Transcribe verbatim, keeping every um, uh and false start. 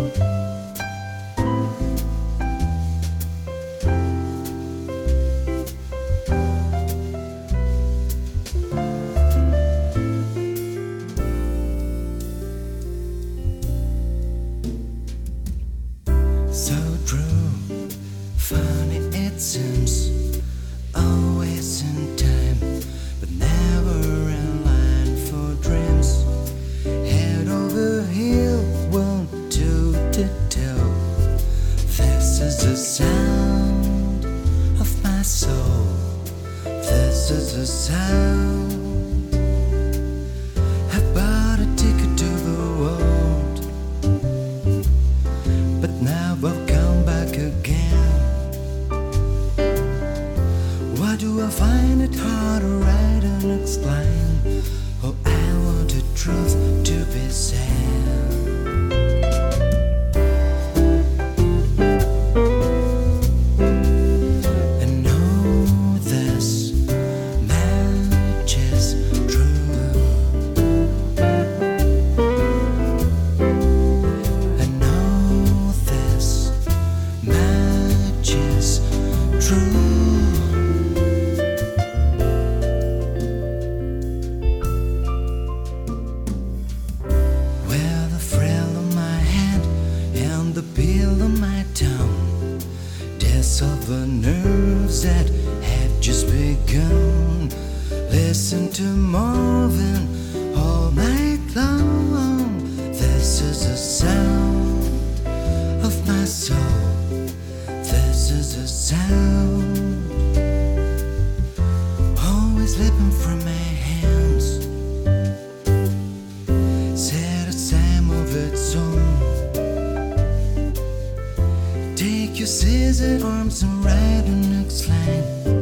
So true, funny it seems, always in time, but never in line for dreams. Head over heel, one, two, to toe. This is the sound of my soul. This is the sound. I bought a ticket to the world, but now I've come back again. Why do I find it hard to write and explain? Oh, I want the truth to be said. I know this match is true. I know this match is true. With the thrill of my hand and the peel of my tongue, deaths of the nerves that had just begun. Listen to Marvin all night long. This is the sound of my soul. This is the sound, always slipping from my hands. Set a time of its own. Take your scissored arms and write an next line.